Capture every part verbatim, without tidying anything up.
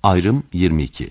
Ayrım yirmi iki.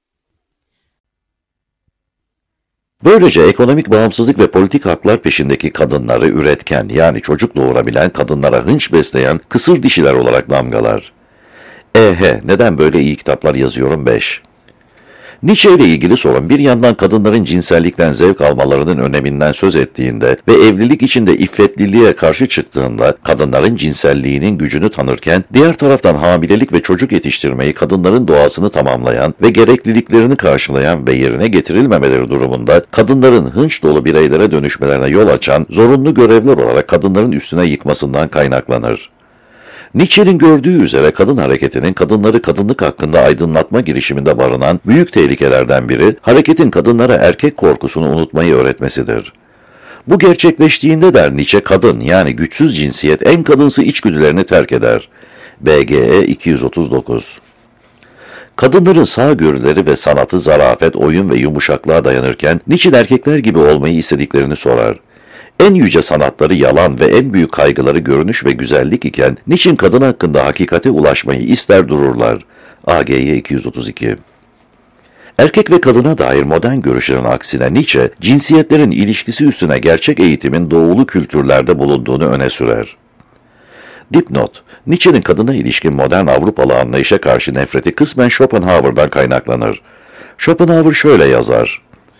Böylece ekonomik bağımsızlık ve politik haklar peşindeki kadınları üretken, yani çocuk doğurabilen, kadınlara hınç besleyen kısır dişiler olarak damgalar. Ehe, neden böyle iyi kitaplar yazıyorum? beş. Nietzsche ile ilgili sorun bir yandan kadınların cinsellikten zevk almalarının öneminden söz ettiğinde ve evlilik içinde iffetliliğe karşı çıktığında kadınların cinselliğinin gücünü tanırken, diğer taraftan hamilelik ve çocuk yetiştirmeyi kadınların doğasını tamamlayan ve gerekliliklerini karşılayan ve yerine getirilmemeleri durumunda kadınların hınç dolu bireylere dönüşmelerine yol açan zorunlu görevler olarak kadınların üstüne yıkmasından kaynaklanır. Nietzsche'nin gördüğü üzere kadın hareketinin kadınları kadınlık hakkında aydınlatma girişiminde barınan büyük tehlikelerden biri, hareketin kadınlara erkek korkusunu unutmayı öğretmesidir. Bu gerçekleştiğinde der Nietzsche, kadın yani güçsüz cinsiyet en kadınsı içgüdülerini terk eder. B G E iki yüz otuz dokuz. Kadınların sağgörüleri ve sanatı zarafet, oyun ve yumuşaklığa dayanırken, niçin erkekler gibi olmayı istediklerini sorar. En yüce sanatları yalan ve en büyük kaygıları görünüş ve güzellik iken, niçin kadın hakkında hakikate ulaşmayı ister dururlar? A G Y iki yüz otuz iki. Erkek ve kadına dair modern görüşlerin aksine Nietzsche, cinsiyetlerin ilişkisi üstüne gerçek eğitimin doğulu kültürlerde bulunduğunu öne sürer. Dipnot: Nietzsche'nin kadına ilişkin modern Avrupalı anlayışa karşı nefreti kısmen Schopenhauer'dan kaynaklanır. Schopenhauer şöyle yazar: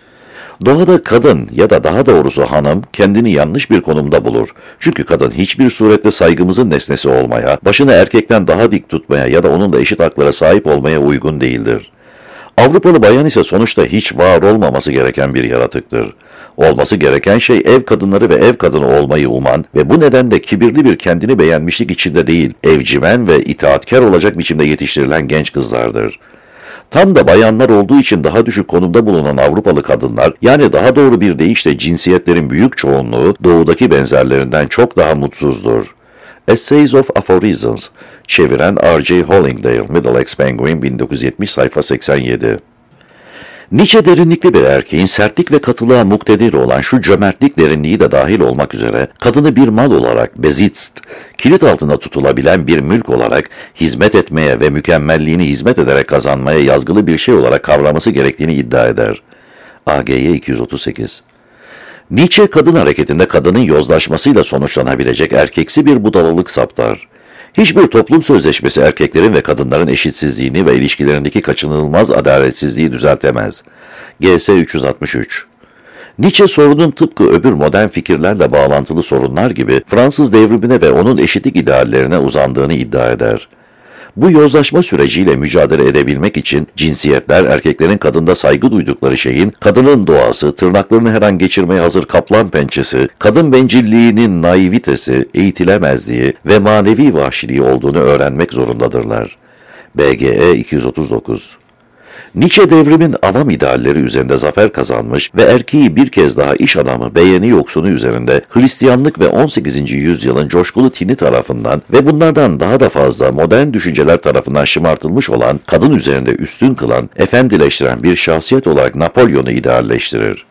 Doğada kadın ya da daha doğrusu hanım kendini yanlış bir konumda bulur. Çünkü kadın hiçbir surette saygımızın nesnesi olmaya, başını erkekten daha dik tutmaya ya da onunla eşit haklara sahip olmaya uygun değildir. Avrupalı bayan ise sonuçta hiç var olmaması gereken bir yaratıktır. Olması gereken şey ev kadınları ve ev kadını olmayı uman ve bu nedenle kibirli bir kendini beğenmişlik içinde değil, evcimen ve itaatkar olacak biçimde yetiştirilen genç kızlardır. Tam da bayanlar olduğu için daha düşük konumda bulunan Avrupalı kadınlar, yani daha doğru bir deyişle cinsiyetlerin büyük çoğunluğu doğudaki benzerlerinden çok daha mutsuzdur. Essays of Aphorisms, çeviren R J Hollingdale, Middlesex Penguin, bin dokuz yüz yetmiş, sayfa seksen yedi. Nietzsche derinlikli bir erkeğin sertlik ve katılığa muktedir olan şu cömertlik derinliği de dahil olmak üzere, kadını bir mal olarak, besitzt, kilit altında tutulabilen bir mülk olarak, hizmet etmeye ve mükemmelliğini hizmet ederek kazanmaya yazgılı bir şey olarak kavraması gerektiğini iddia eder. A G Y iki yüz otuz sekiz. Nietzsche, kadın hareketinde kadının yozlaşmasıyla sonuçlanabilecek erkeksi bir budalalık saptar. Hiçbir toplum sözleşmesi erkeklerin ve kadınların eşitsizliğini ve ilişkilerindeki kaçınılmaz adaletsizliği düzeltemez. G S üç yüz altmış üç. Nietzsche sorunun tıpkı öbür modern fikirlerle bağlantılı sorunlar gibi Fransız devrimine ve onun eşitlik ideallerine uzandığını iddia eder. Bu yozlaşma süreciyle mücadele edebilmek için cinsiyetler erkeklerin kadında saygı duydukları şeyin kadının doğası, tırnaklarını her an geçirmeye hazır kaplan pençesi, kadın bencilliğinin naivitesi, eğitilemezliği ve manevi vahşiliği olduğunu öğrenmek zorundadırlar. B G E iki yüz otuz dokuz. Nietzsche devrimin avam idealleri üzerinde zafer kazanmış ve erkeği bir kez daha iş adamı, beğeni yoksunu üzerinde Hristiyanlık ve on sekizinci yüzyılın coşkulu tini tarafından ve bunlardan daha da fazla modern düşünceler tarafından şımartılmış olan kadın üzerinde üstün kılan, efendileştiren bir şahsiyet olarak Napolyon'u idealleştirir.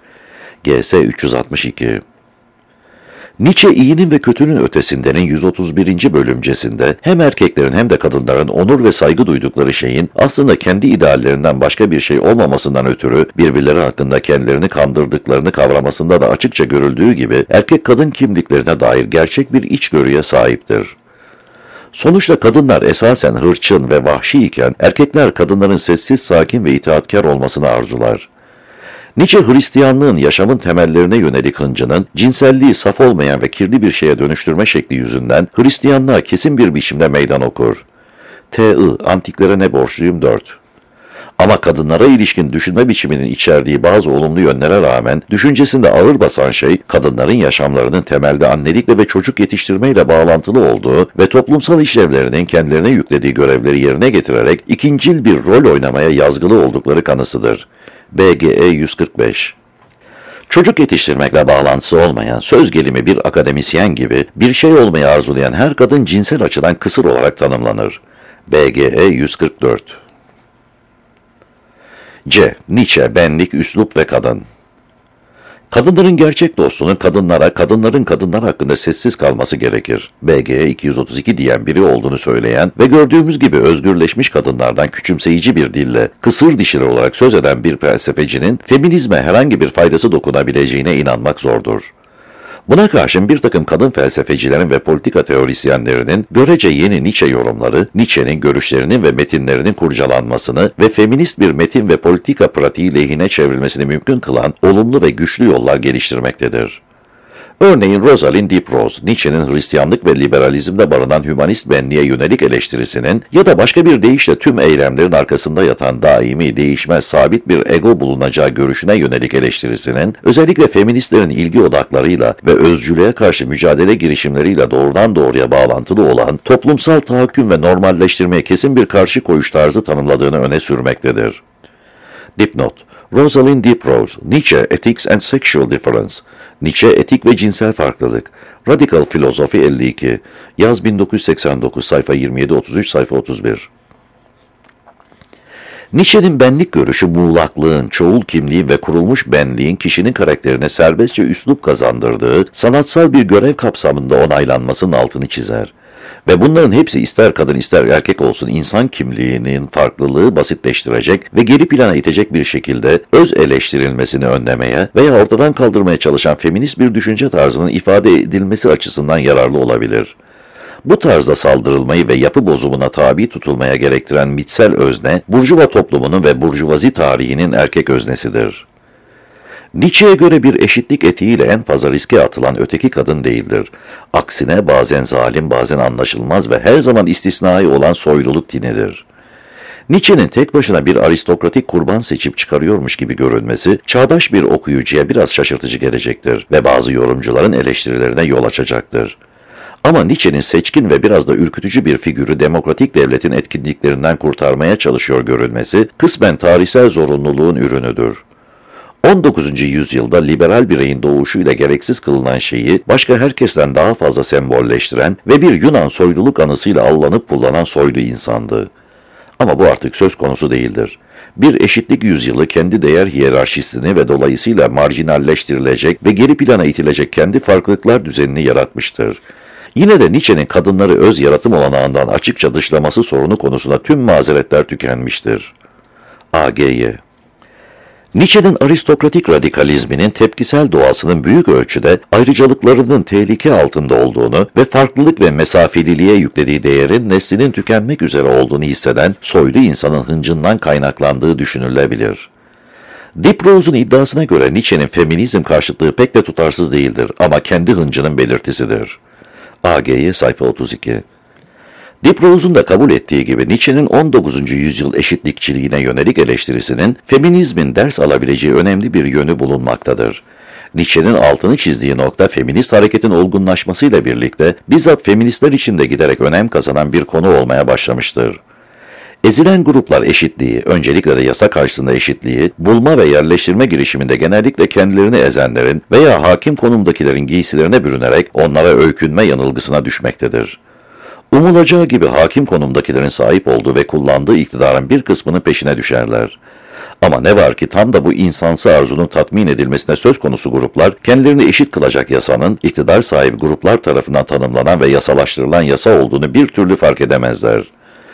G S üç yüz altmış iki. Nietzsche iyinin ve kötünün ötesindenin yüz otuz birinci bölümcesinde hem erkeklerin hem de kadınların onur ve saygı duydukları şeyin aslında kendi ideallerinden başka bir şey olmamasından ötürü birbirleri hakkında kendilerini kandırdıklarını kavramasında da açıkça görüldüğü gibi erkek kadın kimliklerine dair gerçek bir içgörüye sahiptir. Sonuçta kadınlar esasen hırçın ve vahşi iken erkekler kadınların sessiz, sakin ve itaatkar olmasını arzular. Nietzsche, Hristiyanlığın yaşamın temellerine yönelik hıncının, cinselliği saf olmayan ve kirli bir şeye dönüştürme şekli yüzünden Hristiyanlığa kesin bir biçimde meydan okur. T I Antiklere ne borçluyum dört. Ama kadınlara ilişkin düşünme biçiminin içerdiği bazı olumlu yönlere rağmen, düşüncesinde ağır basan şey, kadınların yaşamlarının temelde annelikle ve çocuk yetiştirmeyle bağlantılı olduğu ve toplumsal işlevlerinin kendilerine yüklediği görevleri yerine getirerek ikincil bir rol oynamaya yazgılı oldukları kanısıdır. B G E yüz kırk beş. Çocuk yetiştirmekle bağlantısı olmayan, söz gelimi bir akademisyen gibi bir şey olmayı arzulayan her kadın cinsel açıdan kısır olarak tanımlanır. B G E yüz kırk dört. C. Nietzsche, benlik, üslup ve kadın. Kadınların gerçek dostunun kadınlara, kadınların kadınlar hakkında sessiz kalması gerekir. B G iki yüz otuz iki diyen biri olduğunu söyleyen ve gördüğümüz gibi özgürleşmiş kadınlardan küçümseyici bir dille kısır dişili olarak söz eden bir felsefecinin feminizme herhangi bir faydası dokunabileceğine inanmak zordur. Buna karşın bir takım kadın felsefecilerin ve politika teorisyenlerinin görece yeni Nietzsche yorumları, Nietzsche'nin görüşlerinin ve metinlerinin kurcalanmasını ve feminist bir metin ve politika pratiği lehine çevrilmesini mümkün kılan olumlu ve güçlü yollar geliştirmektedir. Örneğin Rosalind Diprose, Nietzsche'nin Hristiyanlık ve liberalizmde barınan hümanist benliğe yönelik eleştirisinin ya da başka bir deyişle tüm eylemlerin arkasında yatan daimi, değişmez, sabit bir ego bulunacağı görüşüne yönelik eleştirisinin, özellikle feministlerin ilgi odaklarıyla ve özcülüğe karşı mücadele girişimleriyle doğrudan doğruya bağlantılı olan toplumsal tahakküm ve normalleştirmeye kesin bir karşı koyuş tarzı tanımladığını öne sürmektedir. Dipnot: Rosalind Diprose, Nietzsche, Ethics and Sexual Difference. Nietzsche, Etik ve Cinsel Farklılık. Radical Philosophy elli iki. Yaz bin dokuz yüz seksen dokuz, sayfa yirmi yedi otuz üç, sayfa otuz bir. Nietzsche'nin benlik görüşü muğlaklığın, çoğul kimliğin ve kurulmuş benliğin kişinin karakterine serbestçe üslup kazandırdığı sanatsal bir görev kapsamında onaylanmasının altını çizer. Ve bunların hepsi ister kadın ister erkek olsun insan kimliğinin farklılığı basitleştirecek ve geri plana itecek bir şekilde öz eleştirilmesini önlemeye veya ortadan kaldırmaya çalışan feminist bir düşünce tarzının ifade edilmesi açısından yararlı olabilir. Bu tarzda saldırılmayı ve yapı bozumuna tabi tutulmaya gerektiren mitsel özne, burjuva toplumunun ve burjuvazi tarihinin erkek öznesidir. Nietzsche'ye göre bir eşitlik etiğiyle en fazla riske atılan öteki kadın değildir. Aksine bazen zalim, bazen anlaşılmaz ve her zaman istisnai olan soyluluk dinidir. Nietzsche'nin tek başına bir aristokratik kurban seçip çıkarıyormuş gibi görünmesi, çağdaş bir okuyucuya biraz şaşırtıcı gelecektir ve bazı yorumcuların eleştirilerine yol açacaktır. Ama Nietzsche'nin seçkin ve biraz da ürkütücü bir figürü demokratik devletin etkinliklerinden kurtarmaya çalışıyor görünmesi, kısmen tarihsel zorunluluğun ürünüdür. on dokuzuncu yüzyılda liberal bireyin doğuşuyla gereksiz kılınan şeyi başka herkesten daha fazla sembolleştiren ve bir Yunan soyluluk anısıyla allanıp kullanan soylu insandı. Ama bu artık söz konusu değildir. Bir eşitlik yüzyılı kendi değer hiyerarşisini ve dolayısıyla marjinalleştirilecek ve geri plana itilecek kendi farklılıklar düzenini yaratmıştır. Yine de Nietzsche'nin kadınları öz yaratım olanağından açıkça dışlaması sorunu konusunda tüm mazeretler tükenmiştir. A G Y Nietzsche'nin aristokratik radikalizminin tepkisel doğasının büyük ölçüde ayrıcalıklarının tehlike altında olduğunu ve farklılık ve mesafeliliğe yüklediği değerin neslinin tükenmek üzere olduğunu hisseden soylu insanın hıncından kaynaklandığı düşünülebilir. Diprose'un iddiasına göre Nietzsche'nin feminizm karşıtlığı pek de tutarsız değildir ama kendi hıncının belirtisidir. A G Y sayfa otuz iki. Diprose'un da kabul ettiği gibi Nietzsche'nin on dokuzuncu yüzyıl eşitlikçiliğine yönelik eleştirisinin feminizmin ders alabileceği önemli bir yönü bulunmaktadır. Nietzsche'nin altını çizdiği nokta feminist hareketin olgunlaşmasıyla birlikte bizzat feministler için de giderek önem kazanan bir konu olmaya başlamıştır. Ezilen gruplar eşitliği, öncelikle de yasa karşısında eşitliği, bulma ve yerleştirme girişiminde genellikle kendilerini ezenlerin veya hakim konumdakilerin giysilerine bürünerek onlara öykünme yanılgısına düşmektedir. Umulacağı gibi hakim konumdakilerin sahip olduğu ve kullandığı iktidarın bir kısmının peşine düşerler. Ama ne var ki tam da bu insansı arzunun tatmin edilmesine söz konusu gruplar, kendilerini eşit kılacak yasanın, iktidar sahibi gruplar tarafından tanımlanan ve yasalaştırılan yasa olduğunu bir türlü fark edemezler.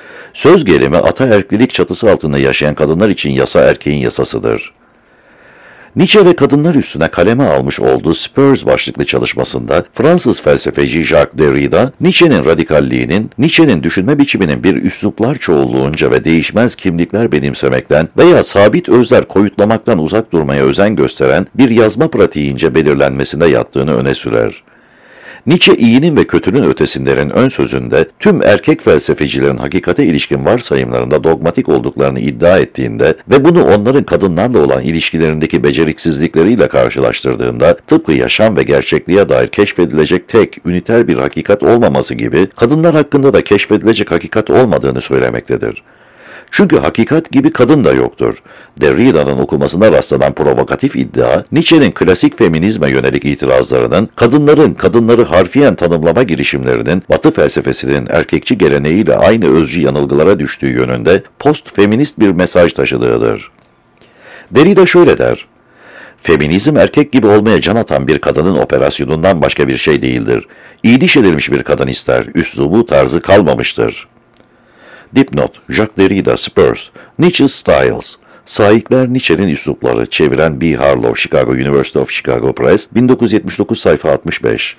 Söz gelimi ataerklilik çatısı altında yaşayan kadınlar için yasa erkeğin yasasıdır. Nietzsche ve kadınlar üstüne kaleme almış olduğu Spurs başlıklı çalışmasında Fransız felsefeci Jacques Derrida, Nietzsche'nin radikalliğinin, Nietzsche'nin düşünme biçiminin bir üsluplar çoğulluğunca ve değişmez kimlikler benimsemekten veya sabit özler koyutlamaktan uzak durmaya özen gösteren bir yazma pratiğince belirlenmesinde yattığını öne sürer. Nietzsche iyinin ve kötünün ötesinlerin ön sözünde tüm erkek felsefecilerin hakikate ilişkin varsayımlarında dogmatik olduklarını iddia ettiğinde ve bunu onların kadınlarla olan ilişkilerindeki beceriksizlikleriyle karşılaştırdığında tıpkı yaşam ve gerçekliğe dair keşfedilecek tek, üniter bir hakikat olmaması gibi kadınlar hakkında da keşfedilecek hakikat olmadığını söylemektedir. Çünkü hakikat gibi kadın da yoktur. Derrida'nın okumasına rastlanan provokatif iddia, Nietzsche'nin klasik feminizme yönelik itirazlarının, kadınların kadınları harfiyen tanımlama girişimlerinin, Batı felsefesinin erkekçi geleneğiyle aynı özcü yanılgılara düştüğü yönünde post-feminist bir mesaj taşıdığıdır. Derrida şöyle der: Feminizm erkek gibi olmaya can atan bir kadının operasyonundan başka bir şey değildir. İyi diş edilmiş bir kadın ister, üslubu tarzı kalmamıştır. Dipnot, Jacques Derrida, Spurs, Nietzsche's Styles, Saikler Nietzsche'nin üslupları, çeviren B. Harlow, Chicago University of Chicago Press, bin dokuz yüz yetmiş dokuz sayfa altmış beş.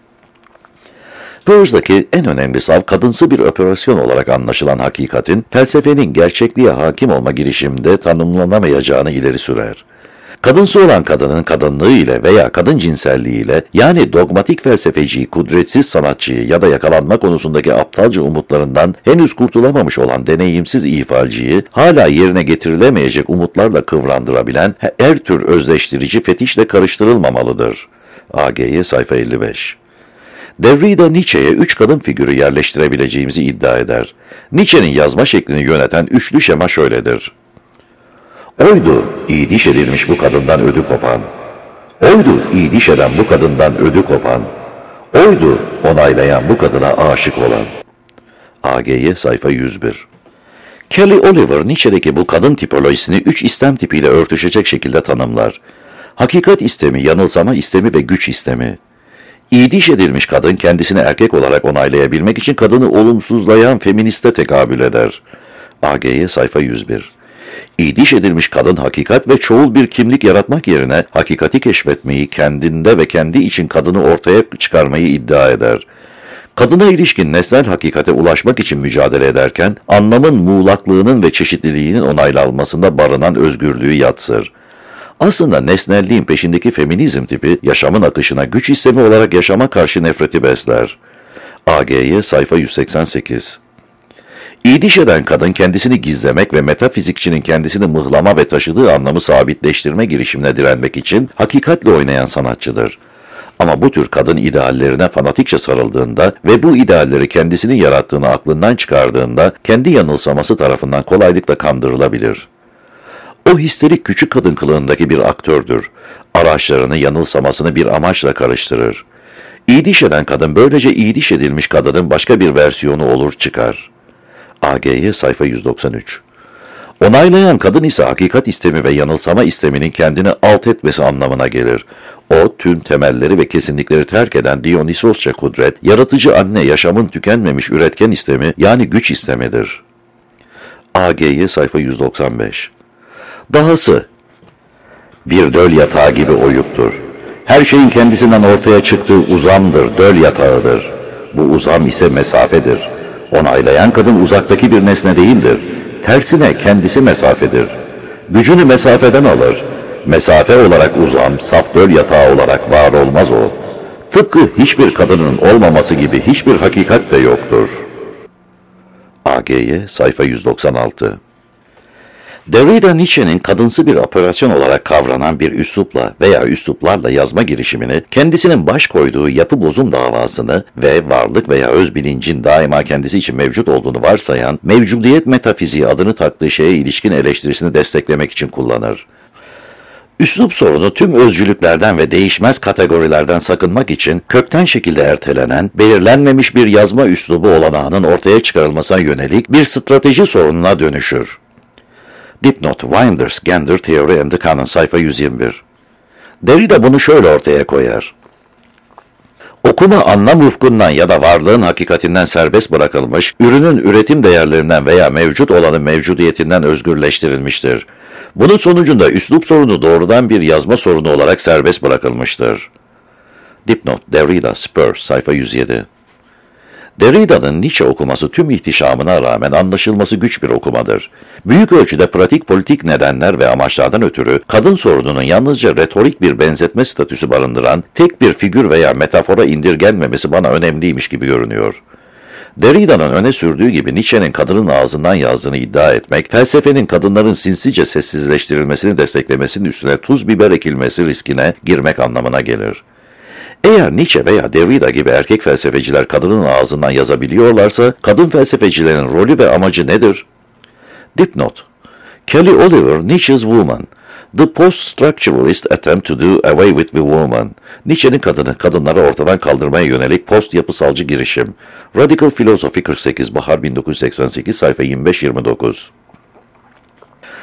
Spurs'daki en önemli sav, kadınsı bir operasyon olarak anlaşılan hakikatin, felsefenin gerçekliğe hakim olma girişiminde tanımlanamayacağını ileri sürer. Kadınsı olan kadının kadınlığı ile veya kadın cinselliği ile, yani dogmatik felsefeciyi, kudretsiz sanatçıyı ya da yakalanma konusundaki aptalca umutlarından henüz kurtulamamış olan deneyimsiz ifalciyi, hala yerine getirilemeyecek umutlarla kıvrandırabilen her tür özleştirici fetişle karıştırılmamalıdır. A G Y sayfa elli beş. Derrida Nietzsche'ye üç kadın figürü yerleştirebileceğimizi iddia eder. Nietzsche'nin yazma şeklini yöneten üçlü şema şöyledir. Oydu iyi diş edilmiş bu kadından ödü kopan. Oydu iyi diş eden bu kadından ödü kopan. Oydu onaylayan bu kadına aşık olan. A G Y sayfa yüz bir. Kelly Oliver, Nietzsche'deki bu kadın tipolojisini üç istem tipiyle örtüşecek şekilde tanımlar. Hakikat istemi, yanılsama istemi ve güç istemi. İyi diş edilmiş kadın kendisini erkek olarak onaylayabilmek için kadını olumsuzlayan feministe tekabül eder. A G Y sayfa yüz bir. İyi diş edilmiş kadın hakikat ve çoğul bir kimlik yaratmak yerine hakikati keşfetmeyi, kendinde ve kendi için kadını ortaya çıkarmayı iddia eder. Kadına ilişkin nesnel hakikate ulaşmak için mücadele ederken, anlamın muğlaklığının ve çeşitliliğinin onaylanmasında barınan özgürlüğü yatsır. Aslında nesnelliğin peşindeki feminizm tipi, yaşamın akışına güç istemi olarak yaşama karşı nefreti besler. A G Y sayfa yüz seksen sekiz. İyi diş eden kadın kendisini gizlemek ve metafizikçinin kendisini mıhlama ve taşıdığı anlamı sabitleştirme girişimine direnmek için hakikatle oynayan sanatçıdır. Ama bu tür kadın ideallerine fanatikçe sarıldığında ve bu idealleri kendisinin yarattığını aklından çıkardığında kendi yanılsaması tarafından kolaylıkla kandırılabilir. O histerik küçük kadın kılığındaki bir aktördür. Araçlarını, yanılsamasını bir amaçla karıştırır. İyi diş eden kadın böylece iyi diş edilmiş kadının başka bir versiyonu olur çıkar. A G Y sayfa yüz doksan üç. Onaylayan kadın ise hakikat istemi ve yanılsama isteminin kendini alt etmesi anlamına gelir. O, tüm temelleri ve kesinlikleri terk eden Dionysosça kudret, yaratıcı anne yaşamın tükenmemiş üretken istemi, yani güç istemidir. A G Y sayfa yüz doksan beş. Dahası, bir döl yatağı gibi oyuktur. Her şeyin kendisinden ortaya çıktığı uzamdır, döl yatağıdır. Bu uzam ise mesafedir. Onaylayan kadın uzaktaki bir nesne değildir. Tersine kendisi mesafedir. Gücünü mesafeden alır. Mesafe olarak uzam, saf döl yatağı olarak var olmaz o. Tıpkı hiçbir kadının olmaması gibi hiçbir hakikat de yoktur. A G Y sayfa yüz doksan altı. Derrida Nietzsche'nin kadınsı bir operasyon olarak kavranan bir üslupla veya üsluplarla yazma girişimini, kendisinin baş koyduğu yapı bozum davasını ve varlık veya öz bilincin daima kendisi için mevcut olduğunu varsayan, mevcudiyet metafiziği adını taktığı şeye ilişkin eleştirisini desteklemek için kullanır. Üslup sorunu tüm özcülüklerden ve değişmez kategorilerden sakınmak için kökten şekilde ertelenen, belirlenmemiş bir yazma üslubu olanağının ortaya çıkarılmasına yönelik bir strateji sorununa dönüşür. Dipnot, Winders, Gender Theory and the Canon, sayfa yüz yirmi bir. Derrida bunu şöyle ortaya koyar. Okuma anlam ufkundan ya da varlığın hakikatinden serbest bırakılmış, ürünün üretim değerlerinden veya mevcut olanın mevcudiyetinden özgürleştirilmiştir. Bunun sonucunda üslup sorunu doğrudan bir yazma sorunu olarak serbest bırakılmıştır. Dipnot, Derrida, Spurs, sayfa yüz yedi. Derrida'nın Nietzsche okuması tüm ihtişamına rağmen anlaşılması güç bir okumadır. Büyük ölçüde pratik politik nedenler ve amaçlardan ötürü kadın sorununun yalnızca retorik bir benzetme statüsü barındıran tek bir figür veya metafora indirgenmemesi bana önemliymiş gibi görünüyor. Derrida'nın öne sürdüğü gibi Nietzsche'nin kadının ağzından yazdığını iddia etmek, felsefenin kadınların sinsice sessizleştirilmesini desteklemesinin üstüne tuz biber ekilmesi riskine girmek anlamına gelir. Eğer Nietzsche veya Derrida gibi erkek felsefeciler kadının ağzından yazabiliyorlarsa, kadın felsefecilerin rolü ve amacı nedir? Dipnot, Kelly Oliver, Nietzsche's Woman, The Post-Structuralist Attempt to Do Away with the Woman, Nietzsche'nin kadını, kadınları ortadan kaldırmaya yönelik post-yapısalcı girişim, Radical Philosophy kırk sekiz, Bahar bin dokuz yüz seksen sekiz, sayfa yirmi beş yirmi dokuz.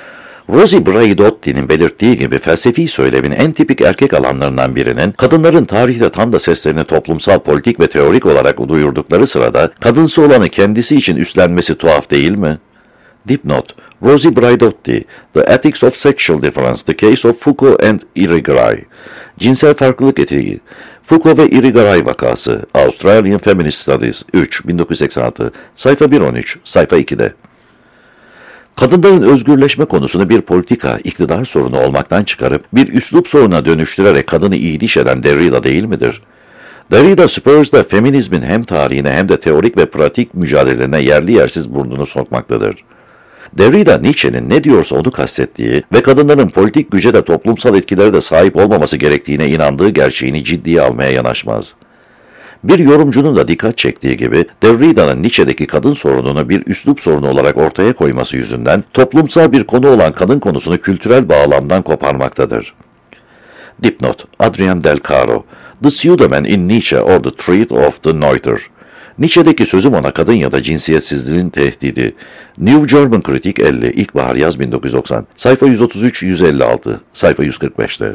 Rosi Braidotti'nin belirttiği gibi felsefi söylemin en tipik erkek alanlarından birinin, kadınların tarihte tam da seslerini toplumsal, politik ve teorik olarak duyurdukları sırada, kadınsı olanı kendisi için üstlenmesi tuhaf değil mi? Dipnot: Rosi Braidotti, The Ethics of Sexual Difference, The Case of Foucault and Irigaray. Cinsel farklılık etiği. Foucault ve Irigaray vakası. Australian Feminist Studies. üç. bin dokuz yüz seksen altı. Sayfa bir on üç. Sayfa iki'de. Kadınların özgürleşme konusunu bir politika, iktidar sorunu olmaktan çıkarıp bir üslup soruna dönüştürerek kadını iyiliş eden Derrida değil midir? Derrida, Spurs'da feminizmin hem tarihine hem de teorik ve pratik mücadelelerine yerli yersiz burnunu sokmaktadır. Derrida, Nietzsche'nin ne diyorsa onu kastettiği ve kadınların politik güce de toplumsal etkilere de sahip olmaması gerektiğine inandığı gerçeğini ciddiye almaya yanaşmaz. Bir yorumcunun da dikkat çektiği gibi, Derrida'nın Nietzsche'deki kadın sorununu bir üslup sorunu olarak ortaya koyması yüzünden toplumsal bir konu olan kadın konusunu kültürel bağlamdan koparmaktadır. Dipnot: Adrian Del Caro, The Pseudoman in Nietzsche or the Threat of the Neuter. Nietzsche'deki sözüm ona kadın ya da cinsiyetsizliğin tehdidi. New German Critic elli, İlkbahar yaz bin dokuz yüz doksan, sayfa yüz otuz üç yüz elli altı, sayfa yüz kırk beş'te.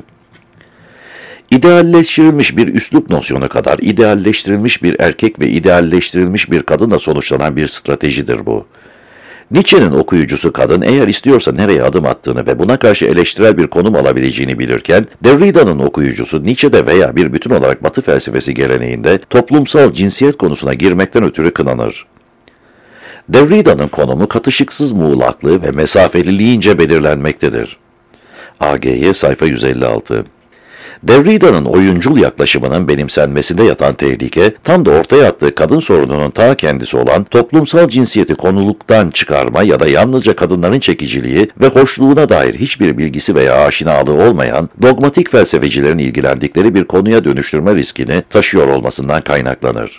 İdealleştirilmiş bir üslup nosyonu kadar idealleştirilmiş bir erkek ve idealleştirilmiş bir kadınla sonuçlanan bir stratejidir bu. Nietzsche'nin okuyucusu kadın eğer istiyorsa nereye adım attığını ve buna karşı eleştirel bir konum alabileceğini bilirken, Derrida'nın okuyucusu Nietzsche'de veya bir bütün olarak Batı felsefesi geleneğinde toplumsal cinsiyet konusuna girmekten ötürü kınanır. Derrida'nın konumu katışıksız muğlaklığı ve mesafeliliğince belirlenmektedir. A G'ye sayfa yüz elli altı. Derrida'nın oyuncul yaklaşımının benimsenmesinde yatan tehlike, tam da ortaya attığı kadın sorununun ta kendisi olan toplumsal cinsiyeti konuluktan çıkarma ya da yalnızca kadınların çekiciliği ve hoşluğuna dair hiçbir bilgisi veya aşinalığı olmayan dogmatik felsefecilerin ilgilendikleri bir konuya dönüştürme riskini taşıyor olmasından kaynaklanır.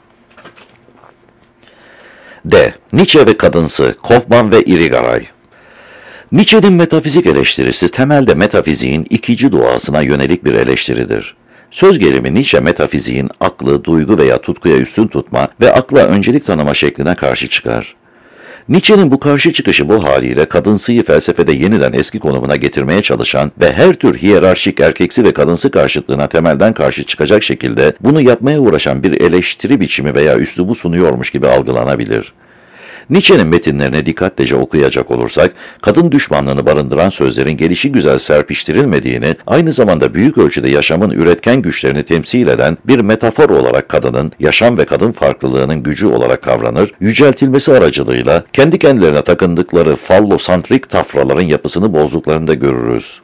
D. Nietzsche ve kadınsı, Kaufmann ve Irigaray. Nietzsche'nin metafizik eleştirisi temelde metafiziğin ikinci doğasına yönelik bir eleştiridir. Söz gelimi Nietzsche metafiziğin aklı, duygu veya tutkuya üstün tutma ve akla öncelik tanıma şekline karşı çıkar. Nietzsche'nin bu karşı çıkışı bu haliyle kadınsıyı felsefede yeniden eski konumuna getirmeye çalışan ve her tür hiyerarşik erkeksi ve kadınsı karşıtlığına temelden karşı çıkacak şekilde bunu yapmaya uğraşan bir eleştiri biçimi veya üslubu sunuyormuş gibi algılanabilir. Nietzsche'nin metinlerine dikkatlice okuyacak olursak, kadın düşmanlığını barındıran sözlerin gelişigüzel serpiştirilmediğini, aynı zamanda büyük ölçüde yaşamın üretken güçlerini temsil eden bir metafor olarak kadının, yaşam ve kadın farklılığının gücü olarak kavranır, yüceltilmesi aracılığıyla kendi kendilerine takındıkları fallosantrik tafraların yapısını bozduklarını da görürüz.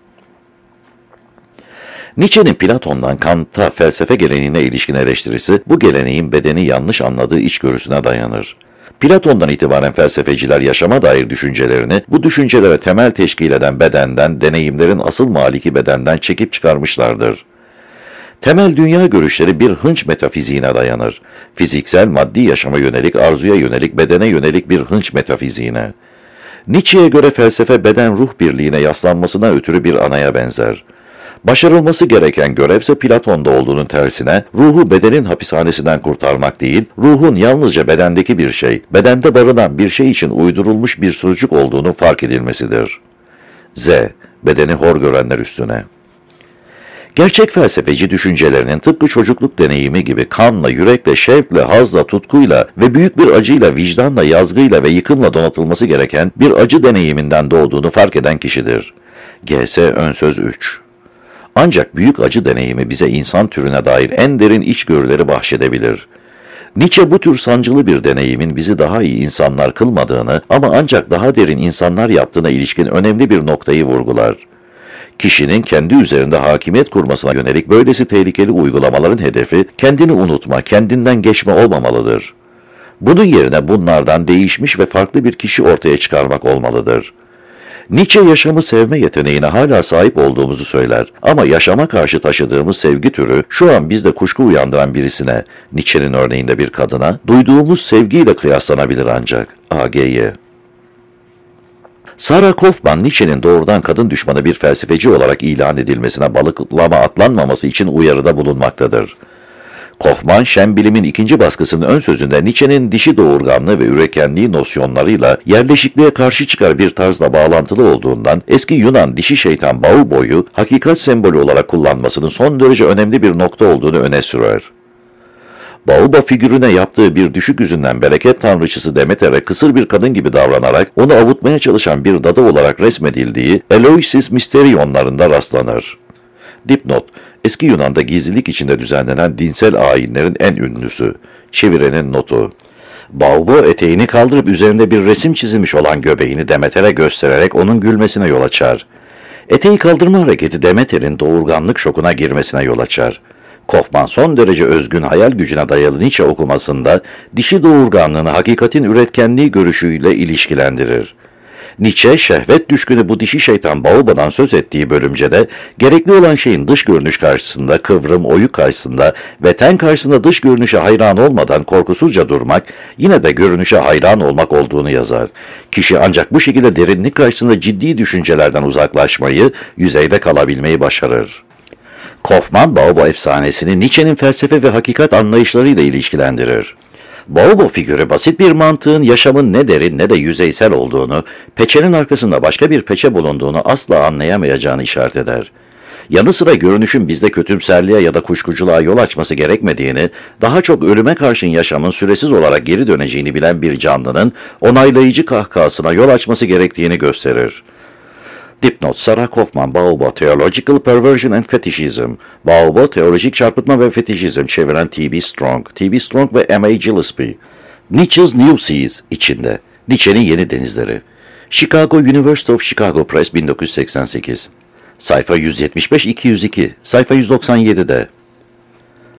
Nietzsche'nin Platon'dan Kant'a felsefe geleneğine ilişkin eleştirisi, bu geleneğin bedeni yanlış anladığı içgörüsüne dayanır. Platon'dan itibaren felsefeciler yaşama dair düşüncelerini bu düşüncelere temel teşkil eden bedenden, deneyimlerin asıl maliki bedenden çekip çıkarmışlardır. Temel dünya görüşleri bir hınç metafiziğine dayanır. Fiziksel, maddi yaşama yönelik, arzuya yönelik, bedene yönelik bir hınç metafiziğine. Nietzsche'ye göre felsefe beden-ruh birliğine yaslanmasına ötürü bir anaya benzer. Başarılması gereken görevse Platon'da olduğunun tersine, ruhu bedenin hapishanesinden kurtarmak değil, ruhun yalnızca bedendeki bir şey, bedende barınan bir şey için uydurulmuş bir sözcük olduğunu fark edilmesidir. Z. Bedeni hor görenler üstüne. Gerçek felsefeci düşüncelerinin tıpkı çocukluk deneyimi gibi kanla, yürekle, şevkle, hazla, tutkuyla ve büyük bir acıyla, vicdanla, yazgıyla ve yıkımla donatılması gereken bir acı deneyiminden doğduğunu fark eden kişidir. G S Önsöz üç. Ancak büyük acı deneyimi bize insan türüne dair en derin içgörüleri bahşedebilir. Nietzsche bu tür sancılı bir deneyimin bizi daha iyi insanlar kılmadığını ama ancak daha derin insanlar yaptığına ilişkin önemli bir noktayı vurgular. Kişinin kendi üzerinde hakimiyet kurmasına yönelik böylesi tehlikeli uygulamaların hedefi kendini unutma, kendinden geçme olmamalıdır. Bunun yerine bunlardan değişmiş ve farklı bir kişi ortaya çıkarmak olmalıdır. Nietzsche yaşamı sevme yeteneğine hala sahip olduğumuzu söyler ama yaşama karşı taşıdığımız sevgi türü şu an bizde kuşku uyandıran birisine, Nietzsche'nin örneğinde bir kadına, duyduğumuz sevgiyle kıyaslanabilir ancak. A G Y. Sarah Kaufmann, Nietzsche'nin doğrudan kadın düşmanı bir felsefeci olarak ilan edilmesine balıklama atlanmaması için uyarıda bulunmaktadır. Kaufmann, Şen Bilim'in ikinci baskısının ön sözünde Nietzsche'nin dişi doğurganlığı ve üretkenliği nosyonlarıyla yerleşikliğe karşı çıkar bir tarzla bağlantılı olduğundan eski Yunan dişi şeytan Baubo'yu hakikat sembolü olarak kullanmasının son derece önemli bir nokta olduğunu öne sürer. Baubo figürüne yaptığı bir düşük yüzünden bereket tanrıçısı Demeter'e kısır bir kadın gibi davranarak onu avutmaya çalışan bir dadı olarak resmedildiği Eleusis Mysterionlarında rastlanır. Dipnot: Eski Yunan'da gizlilik içinde düzenlenen dinsel ayinlerin en ünlüsü. Çevirenin notu. Baubo eteğini kaldırıp üzerinde bir resim çizilmiş olan göbeğini Demeter'e göstererek onun gülmesine yol açar. Eteği kaldırma hareketi Demeter'in doğurganlık şokuna girmesine yol açar. Kaufmann son derece özgün hayal gücüne dayalı Nietzsche okumasında dişi doğurganlığını hakikatin üretkenliği görüşüyle ilişkilendirir. Nietzsche, şehvet düşkünü bu dişi şeytan Baubo'dan söz ettiği bölümcede, gerekli olan şeyin dış görünüş karşısında, kıvrım, oyuk karşısında ve ten karşısında dış görünüşe hayran olmadan korkusuzca durmak, yine de görünüşe hayran olmak olduğunu yazar. Kişi ancak bu şekilde derinlik karşısında ciddi düşüncelerden uzaklaşmayı, yüzeyde kalabilmeyi başarır. Kaufmann, Baubo efsanesini Nietzsche'nin felsefe ve hakikat anlayışlarıyla ilişkilendirir. Baubo figürü basit bir mantığın yaşamın ne derin ne de yüzeysel olduğunu, peçenin arkasında başka bir peçe bulunduğunu asla anlayamayacağını işaret eder. Yanı sıra görünüşün bizde kötümserliğe ya da kuşkuculuğa yol açması gerekmediğini, daha çok ölüme karşın yaşamın süresiz olarak geri döneceğini bilen bir canlının onaylayıcı kahkahasına yol açması gerektiğini gösterir. Dipnot: Sarah Kaufmann, Baubo, Theological Perversion and Fetishism. Baubo, Teolojik Çarpıtma ve Fetişizm, çeviren T B Strong. T B Strong ve M A Gillespie. Nietzsche's New Seas içinde. Nietzsche'nin Yeni Denizleri. Chicago, University of Chicago Press, bin dokuz yüz seksen sekiz. Sayfa yüz yetmiş beş iki yüz iki, sayfa yüz doksan yedi'de.